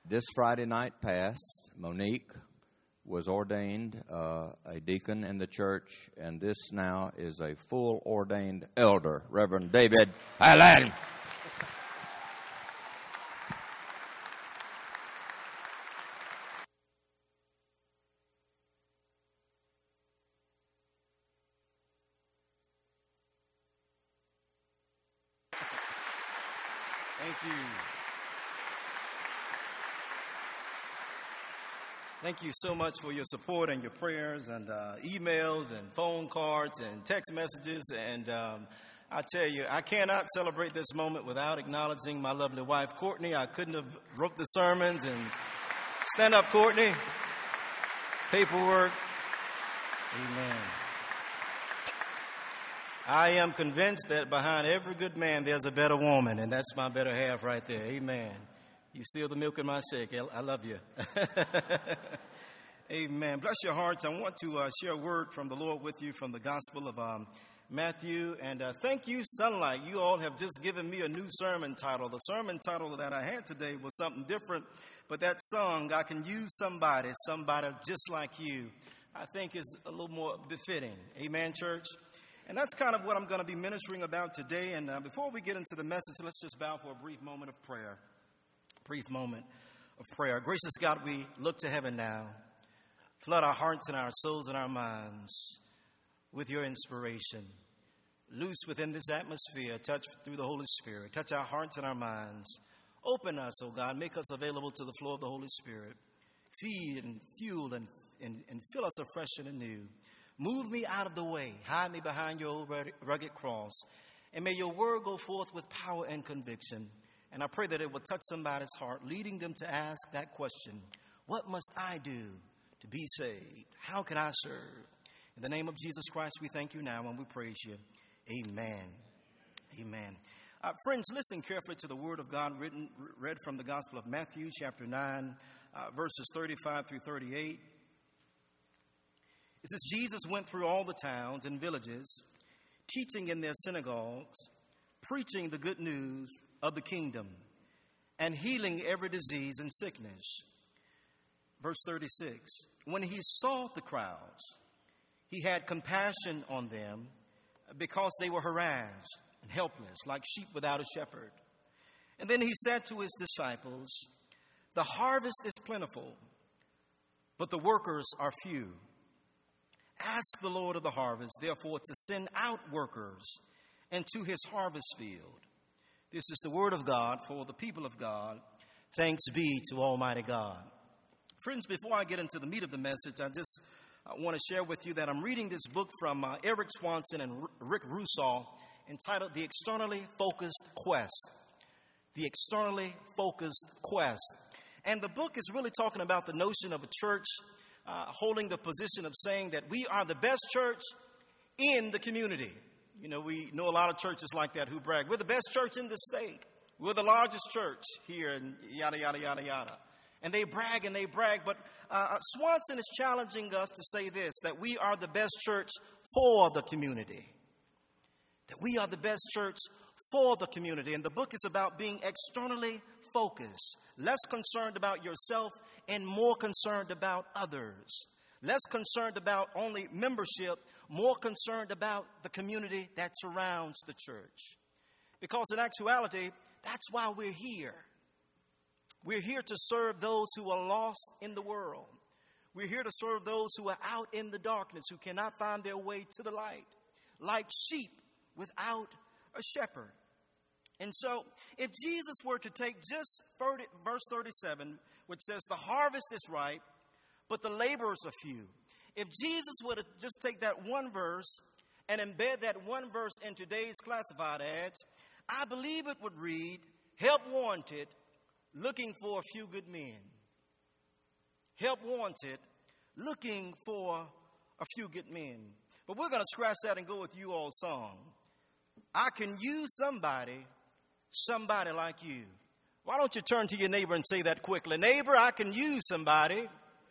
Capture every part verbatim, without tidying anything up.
This Friday night past, Monique was ordained uh, a deacon in the church, and this now is a full ordained elder, Reverend David Allen. Thank you. Thank you so much for your support and your prayers and uh, emails and phone cards and text messages. And um, I tell you, I cannot celebrate this moment without acknowledging my lovely wife, Courtney. I couldn't have wrote the sermons. And stand up, Courtney. Paperwork. Amen. I am convinced that behind every good man, there's a better woman, and that's my better half right there. Amen. You steal the milk in my shake. I love you. Amen. Bless your hearts. I want to uh, share a word from the Lord with you from the Gospel of um, Matthew. And uh, thank you, Sunlight. You all have just given me a new sermon title. The sermon title that I had today was something different, but that song, I Can Use Somebody, Somebody Just Like You, I think is a little more befitting. Amen, church? And that's kind of what I'm going to be ministering about today. And uh, before we get into the message, let's just bow for a brief moment of prayer. Brief moment of prayer. Gracious God, we look to heaven now. Flood our hearts and our souls and our minds with your inspiration. Loose within this atmosphere. Touch through the Holy Spirit. Touch our hearts and our minds. Open us, oh God. Make us available to the flow of the Holy Spirit. Feed and fuel and, and, and fill us afresh and anew. Move me out of the way. Hide me behind your old rugged cross. And may your word go forth with power and conviction. And I pray that it will touch somebody's heart, leading them to ask that question, what must I do to be saved? How can I serve? In the name of Jesus Christ, we thank you now and we praise you. Amen. Amen. Uh, friends, listen carefully to the word of God written, read from the Gospel of Matthew, chapter nine, uh, verses thirty-five through thirty-eight. It says, Jesus went through all the towns and villages, teaching in their synagogues, preaching the good news of the kingdom, and healing every disease and sickness. Verse thirty-six, when he saw the crowds, he had compassion on them because they were harassed and helpless, like sheep without a shepherd. And then he said to his disciples, the harvest is plentiful, but the workers are few. Ask the Lord of the harvest, therefore, to send out workers into his harvest field. This is the word of God for the people of God. Thanks be to Almighty God. Friends, before I get into the meat of the message, I just uh, want to share with you that I'm reading this book from uh, Eric Swanson and R- Rick Russo entitled The Externally Focused Quest. The Externally Focused Quest. And the book is really talking about the notion of a church Uh, holding the position of saying that we are the best church in the community. You know, we know a lot of churches like that who brag. We're the best church in the state. We're the largest church here, and yada, yada, yada, yada. And they brag and they brag. But uh, Swanson is challenging us to say this, that we are the best church for the community. That we are the best church for the community. And the book is about being externally focused, less concerned about yourself and more concerned about others. Less concerned about only membership, more concerned about the community that surrounds the church. Because in actuality, that's why we're here. We're here to serve those who are lost in the world. We're here to serve those who are out in the darkness, who cannot find their way to the light, like sheep without a shepherd. And so, if Jesus were to take just thirty, verse thirty-seven, which says, the harvest is ripe, but the laborers are few. If Jesus were to just take that one verse and embed that one verse in today's classified ads, I believe it would read, help wanted, looking for a few good men. Help wanted, looking for a few good men. But we're going to scratch that and go with you all song. I can use somebody, somebody like you. Why don't you turn to your neighbor and say that quickly? Neighbor, I can use somebody.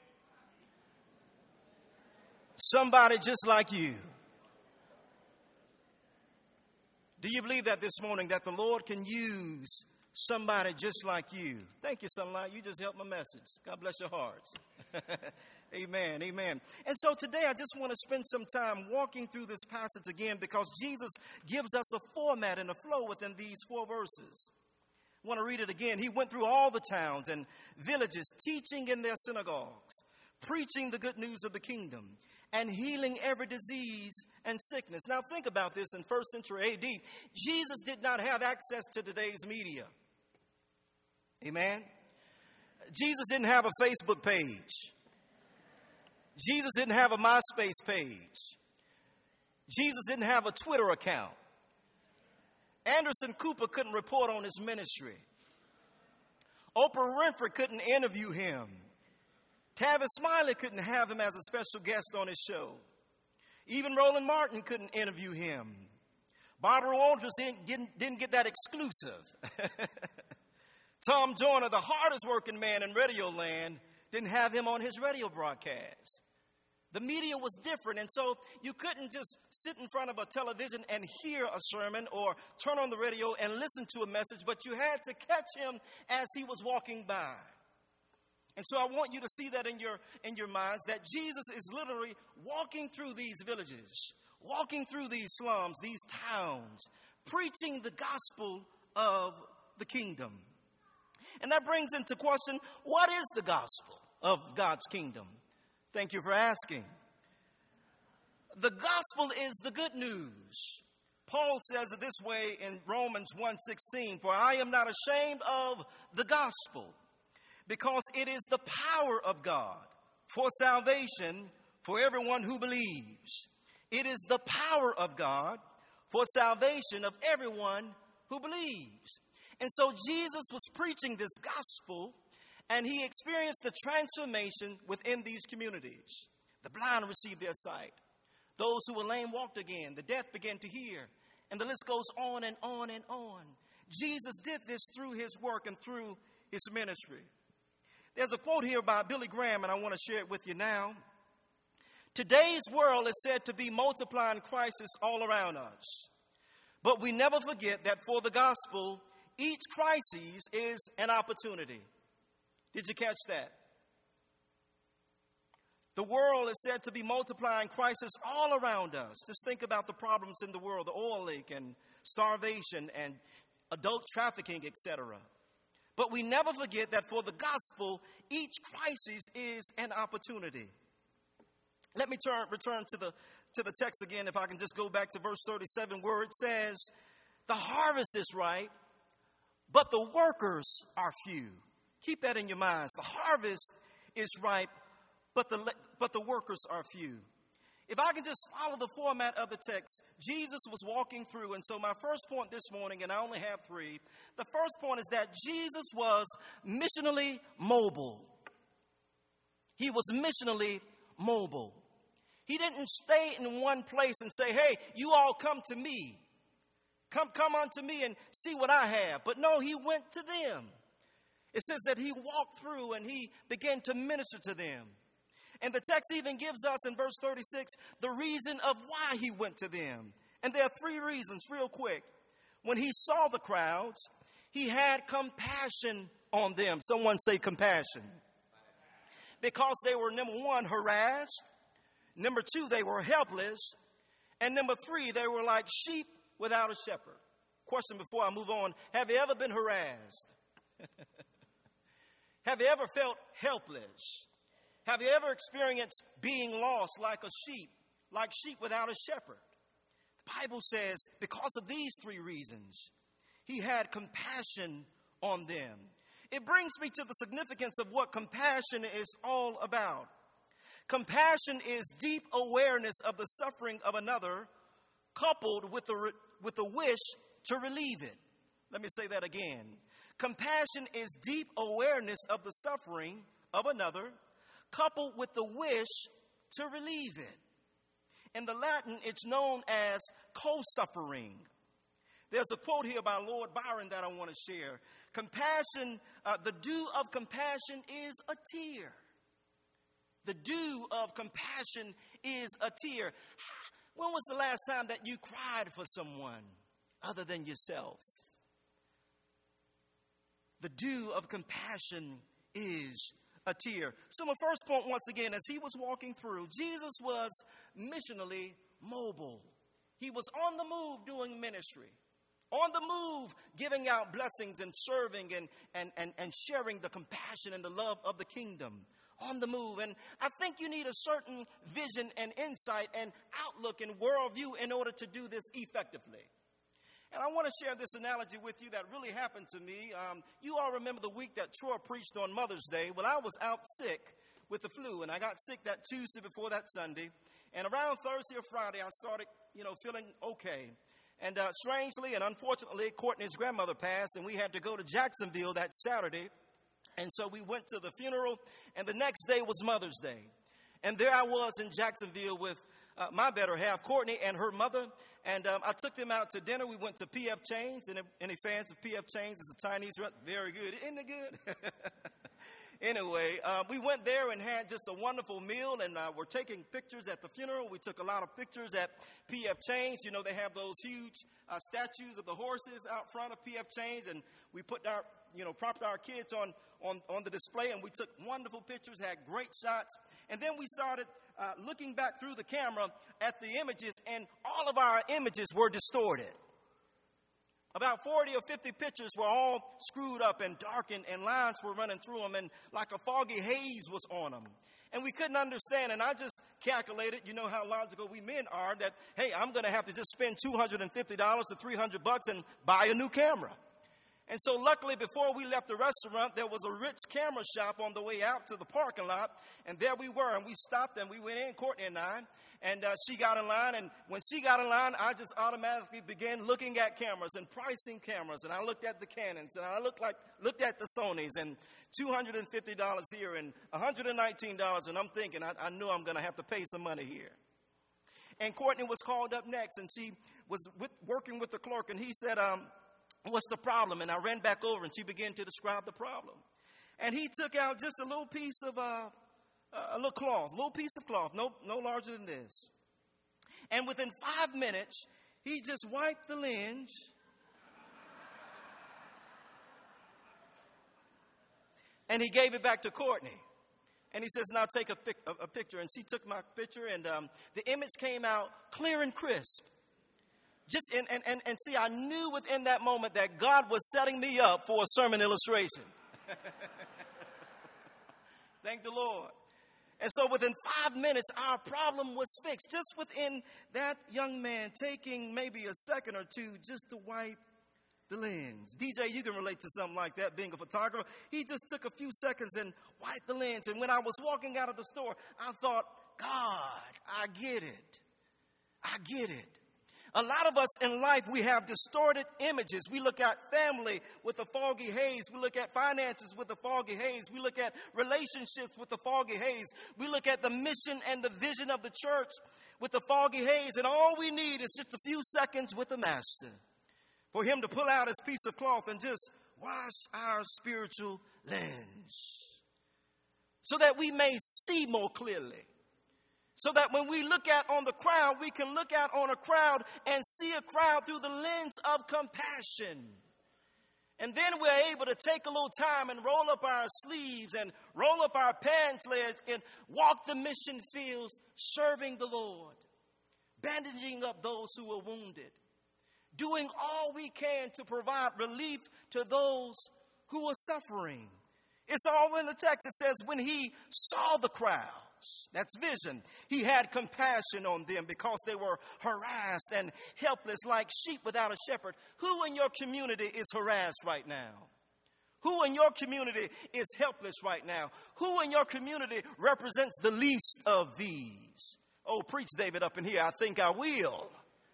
Somebody just like you. Do you believe that this morning, that the Lord can use somebody just like you. Thank you, Sunlight. You just helped my message. God bless your hearts. Amen, amen. And so today I just want to spend some time walking through this passage again because Jesus gives us a format and a flow within these four verses. I want to read it again. He went through all the towns and villages, teaching in their synagogues, preaching the good news of the kingdom, and healing every disease and sickness. Now think about this. In first century A D, Jesus did not have access to today's media. Amen? Jesus didn't have a Facebook page. Jesus didn't have a MySpace page. Jesus didn't have a Twitter account. Anderson Cooper couldn't report on his ministry. Oprah Winfrey couldn't interview him. Tavis Smiley couldn't have him as a special guest on his show. Even Roland Martin couldn't interview him. Barbara Walters didn't get, didn't get that exclusive. Tom Joyner, the hardest working man in radio land, didn't have him on his radio broadcast. The media was different, and so you couldn't just sit in front of a television and hear a sermon or turn on the radio and listen to a message, but you had to catch him as he was walking by. And so I want you to see that in your in your minds, that Jesus is literally walking through these villages, walking through these slums, these towns, preaching the gospel of the kingdom. And that brings into question, what is the gospel of God's kingdom? Thank you for asking. The gospel is the good news. Paul says it this way in Romans one sixteen, for I am not ashamed of the gospel, because it is the power of God for salvation for everyone who believes. It is the power of God for salvation of everyone who believes. And so Jesus was preaching this gospel, and he experienced the transformation within these communities. The blind received their sight. Those who were lame walked again. The deaf began to hear. And the list goes on and on and on. Jesus did this through his work and through his ministry. There's a quote here by Billy Graham, and I want to share it with you now. Today's world is said to be multiplying crisis all around us. But we never forget that for the gospel, each crisis is an opportunity. Did you catch that? The world is said to be multiplying crisis all around us. Just think about the problems in the world, the oil leak and starvation and adult trafficking, et cetera. But we never forget that for the gospel, each crisis is an opportunity. Let me turn, return to the, to the text again, if I can just go back to verse thirty-seven, where it says, the harvest is ripe, but the workers are few. Keep that in your minds. The harvest is ripe, but the, but the workers are few. If I can just follow the format of the text, Jesus was walking through. And so my first point this morning, and I only have three, the first point is that Jesus was missionally mobile. He was missionally mobile. He didn't stay in one place and say, hey, you all come to me. Come, come unto me and see what I have. But no, he went to them. It says that he walked through and he began to minister to them. And the text even gives us in verse thirty-six the reason of why he went to them. And there are three reasons, real quick. When he saw the crowds, he had compassion on them. Someone say compassion. Because they were, number one, harassed. Number two, they were helpless. And number three, they were like sheep without a shepherd. Question before I move on. Have you ever been harassed? Have you ever felt helpless? Have you ever experienced being lost like a sheep, like sheep without a shepherd? The Bible says because of these three reasons, he had compassion on them. It brings me to the significance of what compassion is all about. Compassion is deep awareness of the suffering of another, coupled with the, with the wish to relieve it. Let me say that again. Compassion is deep awareness of the suffering of another, coupled with the wish to relieve it. In the Latin, it's known as co-suffering. There's a quote here by Lord Byron that I want to share. Compassion, uh, the dew of compassion is a tear. The dew of compassion is a tear. When was the last time that you cried for someone other than yourself? The dew of compassion is a tear. So my first point, once again, as he was walking through, Jesus was missionally mobile. He was on the move doing ministry. On the move, giving out blessings and serving and, and, and, and sharing the compassion and the love of the kingdom. On the move. And I think you need a certain vision and insight and outlook and worldview in order to do this effectively. And I want to share this analogy with you that really happened to me. Um, you all remember the week that Troy preached on Mother's Day. Well, I was out sick with the flu, and I got sick that Tuesday before that Sunday. And around Thursday or Friday, I started, you know, feeling okay. And uh, strangely and unfortunately, Courtney's grandmother passed, and we had to go to Jacksonville that Saturday. And so we went to the funeral, and the next day was Mother's Day. And there I was in Jacksonville with uh, my better half, Courtney, and her mother. And um, I took them out to dinner. We went to P F Chang's. And any fans of P F Chang's? It's a Chinese restaurant. Very good. Isn't it good? Anyway, uh, we went there and had just a wonderful meal, and uh, we're taking pictures at the funeral. We took a lot of pictures at P F Chang's. You know, they have those huge uh, statues of the horses out front of P F Chang's, and we put our, you know, propped our kids on, on, on the display, and we took wonderful pictures, had great shots. And then we started uh, looking back through the camera at the images, and all of our images were distorted. About forty or fifty pictures were all screwed up and darkened, and lines were running through them, and like a foggy haze was on them. And we couldn't understand, and I just calculated, you know how logical we men are, that, hey, I'm going to have to just spend two hundred fifty dollars to three hundred bucks and buy a new camera. And so luckily, before we left the restaurant, there was a Ritz camera shop on the way out to the parking lot, and there we were, and we stopped, and we went in, Courtney and I, and uh, she got in line, and when she got in line, I just automatically began looking at cameras and pricing cameras, and I looked at the Canons, and I looked like looked at the Sonys, and two hundred fifty dollars here, and one hundred nineteen dollars, and I'm thinking, I, I know I'm going to have to pay some money here. And Courtney was called up next, and she was with, working with the clerk, and he said, um, what's the problem? And I ran back over, and she began to describe the problem. And he took out just a little piece of, uh, a little cloth, a little piece of cloth, no, no larger than this. And within five minutes, he just wiped the lens. And he gave it back to Courtney. And he says, now take a, pic- a, a picture. And she took my picture, and um, the image came out clear and crisp. Just and, and, and, and see, I knew within that moment that God was setting me up for a sermon illustration. Thank the Lord. And so within five minutes, our problem was fixed. Just within that young man taking maybe a second or two just to wipe the lens. D J, you can relate to something like that, being a photographer. He just took a few seconds and wiped the lens. And when I was walking out of the store, I thought, God, I get it. I get it. A lot of us in life, we have distorted images. We look at family with a foggy haze. We look at finances with a foggy haze. We look at relationships with a foggy haze. We look at the mission and the vision of the church with a foggy haze. And all we need is just a few seconds with the Master for him to pull out his piece of cloth and just wash our spiritual lens so that we may see more clearly. So that when we look out on the crowd, we can look out on a crowd and see a crowd through the lens of compassion. And then we're able to take a little time and roll up our sleeves and roll up our pants legs and walk the mission fields serving the Lord, bandaging up those who are wounded, doing all we can to provide relief to those who are suffering. It's all in the text. It says when he saw the crowd, that's vision. He had compassion on them because they were harassed and helpless like sheep without a shepherd. Who in your community is harassed right now? Who in your community is helpless right now? Who in your community represents the least of these? Oh, preach, David, up in here. I think I will.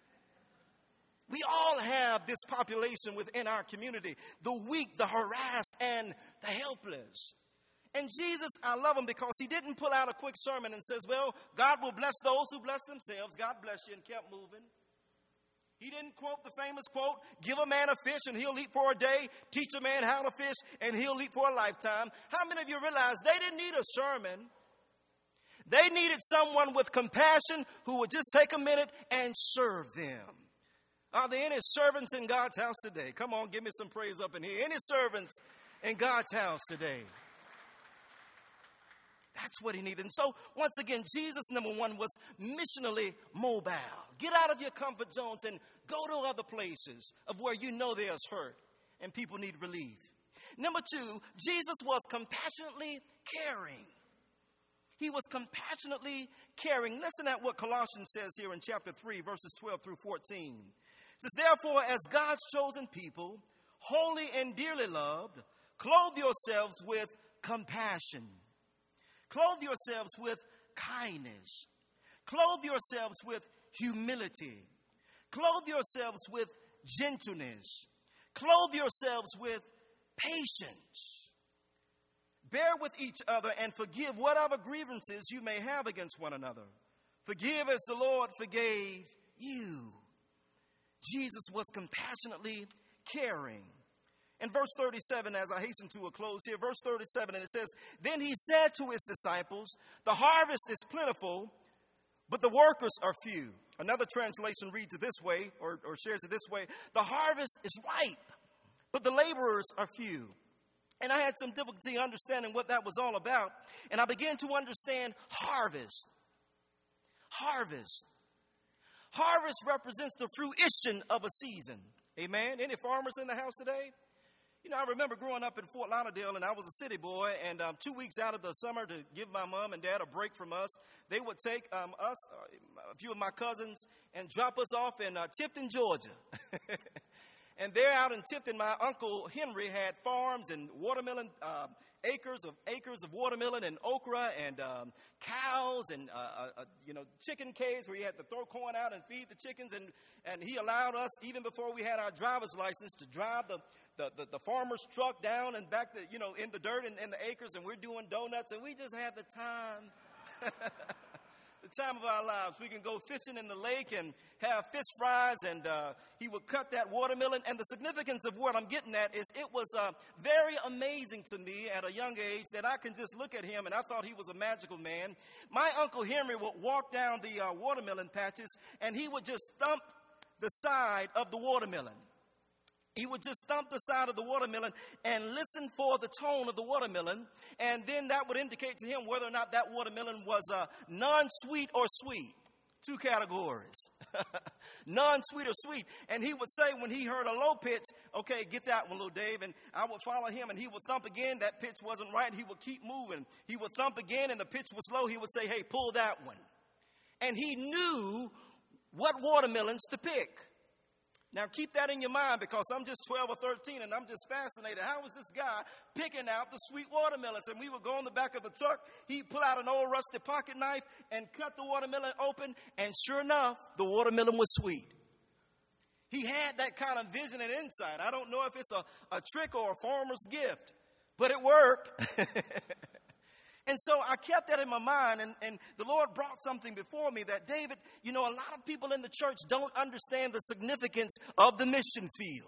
We all have this population within our community, the weak, the harassed, and the helpless. And Jesus, I love him because he didn't pull out a quick sermon and says, well, God will bless those who bless themselves. God bless you, and kept moving. He didn't quote the famous quote, give a man a fish and he'll eat for a day. Teach a man how to fish and he'll eat for a lifetime. How many of you realize they didn't need a sermon? They needed someone with compassion who would just take a minute and serve them. Are there any servants in God's house today? Come on, give me some praise up in here. Any servants in God's house today. That's what he needed. And so, once again, Jesus, number one, was missionally mobile. Get out of your comfort zones and go to other places of where you know there's hurt and people need relief. Number two, Jesus was compassionately caring. He was compassionately caring. Listen at what Colossians says here in chapter three, verses twelve through fourteen. It says, therefore, as God's chosen people, holy and dearly loved, clothe yourselves with compassion. Clothe yourselves with kindness. Clothe yourselves with humility. Clothe yourselves with gentleness. Clothe yourselves with patience. Bear with each other and forgive whatever grievances you may have against one another. Forgive as the Lord forgave you. Jesus was compassionately caring. In verse thirty-seven, as I hasten to a close here, verse thirty-seven, and it says, then he said to his disciples, the harvest is plentiful, but the workers are few. Another translation reads it this way, or, or shares it this way, the harvest is ripe, but the laborers are few. And I had some difficulty understanding what that was all about. And I began to understand harvest. Harvest. Harvest represents the fruition of a season. Amen. Any farmers in the house today? You know, I remember growing up in Fort Lauderdale, and I was a city boy, and um, two weeks out of the summer to give my mom and dad a break from us, they would take um, us, uh, a few of my cousins, and drop us off in uh, Tifton, Georgia. And there out in Tifton, my Uncle Henry had farms and watermelon, uh, acres of acres of watermelon and okra and um, cows and, uh, uh, you know, chicken cages where he had to throw corn out and feed the chickens. And, and he allowed us, even before we had our driver's license, to drive the, the, the, the farmer's truck down and back to, you know, in the dirt and in the acres. And we're doing donuts. And we just had the time. The time of our lives. We can go fishing in the lake and have fish fries, and uh, he would cut that watermelon. And the significance of what I'm getting at is it was uh, very amazing to me at a young age that I can just look at him, and I thought he was a magical man. My Uncle Henry would walk down the uh, watermelon patches, and he would just thump the side of the watermelon. He would just stomp the side of the watermelon and listen for the tone of the watermelon. And then that would indicate to him whether or not that watermelon was uh, non-sweet or sweet. Two categories. Non-sweet or sweet. And he would say when he heard a low pitch, okay, get that one, little Dave. And I would follow him, and he would thump again. That pitch wasn't right. He would keep moving. He would thump again, and the pitch was low. He would say, hey, pull that one. And he knew what watermelons to pick. Now, keep that in your mind, because I'm just twelve or thirteen, and I'm just fascinated. How was this guy picking out the sweet watermelons? And we would go in the back of the truck. He'd pull out an old rusty pocket knife and cut the watermelon open. And sure enough, the watermelon was sweet. He had that kind of vision and insight. I don't know if it's a, a trick or a farmer's gift, but it worked. And so I kept that in my mind, and, and the Lord brought something before me that, David, you know, a lot of people in the church don't understand the significance of the mission field.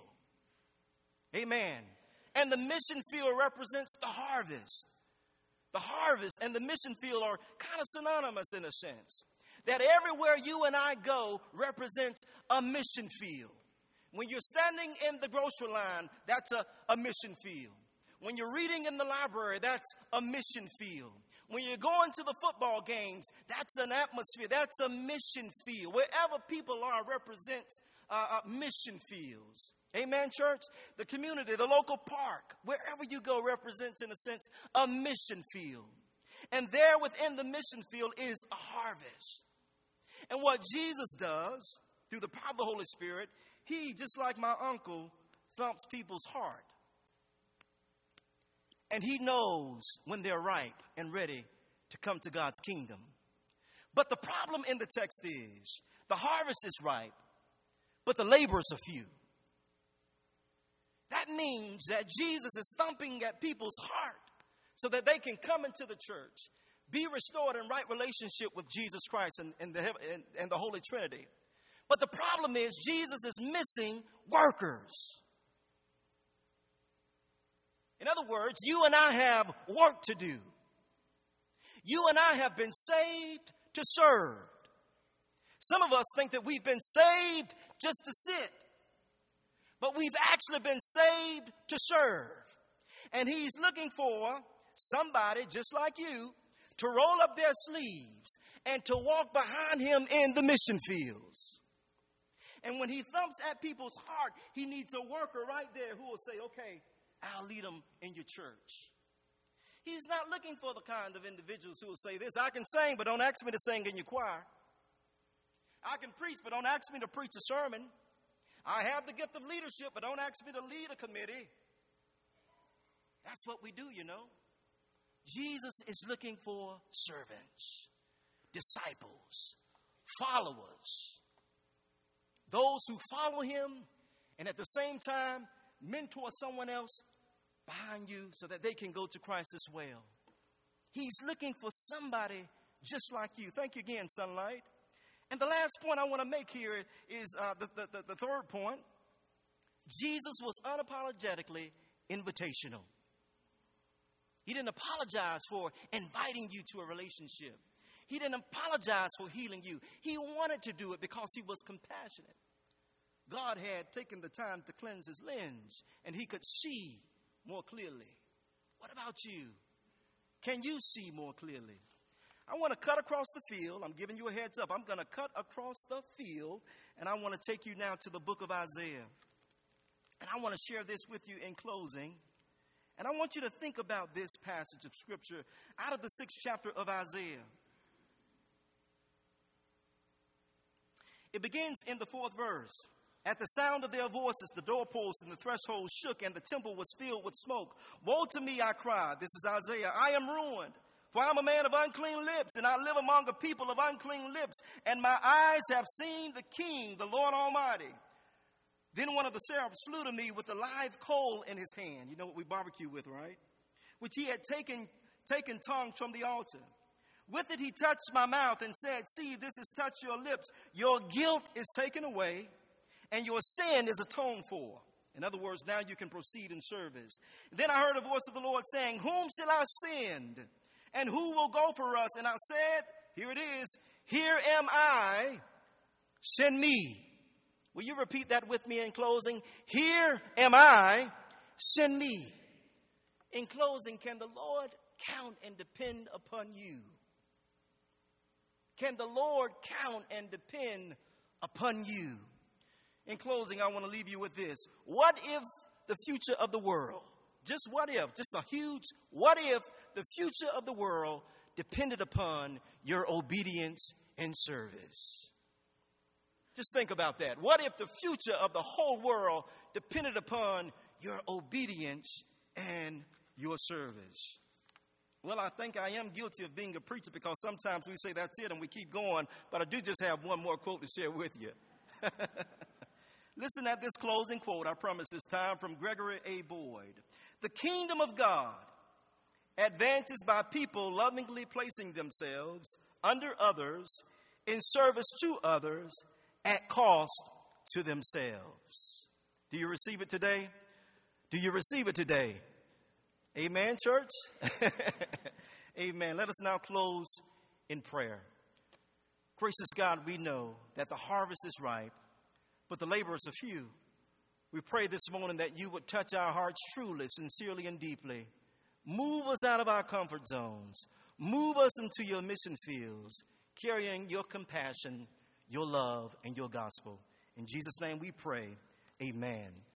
Amen. And the mission field represents the harvest. The harvest and the mission field are kind of synonymous in a sense. That everywhere you and I go represents a mission field. When you're standing in the grocery line, that's a, a mission field. When you're reading in the library, that's a mission field. When you're going to the football games, that's an atmosphere. That's a mission field. Wherever people are represents uh, uh, mission fields. Amen, church? The community, the local park, wherever you go represents, in a sense, a mission field. And there within the mission field is a harvest. And what Jesus does, through the power of the Holy Spirit, he, just like my uncle, thumps people's heart. And he knows when they're ripe and ready to come to God's kingdom. But the problem in the text is the harvest is ripe, but the laborers are few. That means that Jesus is thumping at people's heart so that they can come into the church, be restored in right relationship with Jesus Christ and, and, the, and, and the Holy Trinity. But the problem is Jesus is missing workers. In other words, you and I have work to do. You and I have been saved to serve. Some of us think that we've been saved just to sit. But we've actually been saved to serve. And he's looking for somebody just like you to roll up their sleeves and to walk behind him in the mission fields. And when he thumps at people's heart, he needs a worker right there who will say, okay, I'll lead them in your church. He's not looking for the kind of individuals who will say this: I can sing, but don't ask me to sing in your choir. I can preach, but don't ask me to preach a sermon. I have the gift of leadership, but don't ask me to lead a committee. That's what we do, you know. Jesus is looking for servants, disciples, followers, those who follow him and at the same time mentor someone else behind you so that they can go to Christ as well. He's looking for somebody just like you. Thank you again, Sunlight. And the last point I want to make here is uh, the, the, the, the third point. Jesus was unapologetically invitational. He didn't apologize for inviting you to a relationship. He didn't apologize for healing you. He wanted to do it because he was compassionate. God had taken the time to cleanse his lens, and he could see more clearly. What about you? Can you see more clearly? I want to cut across the field. I'm giving you a heads up. I'm going to cut across the field, and I want to take you now to the book of Isaiah. And I want to share this with you in closing. And I want you to think about this passage of Scripture out of the sixth chapter of Isaiah. It begins in the fourth verse. At the sound of their voices, the doorposts and the threshold shook, and the temple was filled with smoke. Woe to me, I cried. This is Isaiah. I am ruined, for I am a man of unclean lips, and I live among a people of unclean lips, and my eyes have seen the King, the Lord Almighty. Then one of the seraphs flew to me with a live coal in his hand. You know what we barbecue with, right? Which he had taken, taken tongues from the altar. With it he touched my mouth and said, see, this has touched your lips. Your guilt is taken away, and your sin is atoned for. In other words, now you can proceed in service. Then I heard a voice of the Lord saying, whom shall I send? And who will go for us? And I said, here it is, here am I, send me. Will you repeat that with me in closing? Here am I, send me. In closing, can the Lord count and depend upon you? Can the Lord count and depend upon you? In closing, I want to leave you with this. What if the future of the world, just what if, just a huge what if the future of the world depended upon your obedience and service? Just think about that. What if the future of the whole world depended upon your obedience and your service? Well, I think I am guilty of being a preacher because sometimes we say that's it and we keep going, but I do just have one more quote to share with you. Listen at this closing quote, I promise this time, from Gregory A. Boyd. The kingdom of God advances by people lovingly placing themselves under others in service to others at cost to themselves. Do you receive it today? Do you receive it today? Amen, church? Amen. Let us now close in prayer. Gracious God, we know that the harvest is ripe, but the laborers are few. We pray this morning that you would touch our hearts truly, sincerely, and deeply. Move us out of our comfort zones. Move us into your mission fields, carrying your compassion, your love, and your gospel. In Jesus' name we pray. Amen.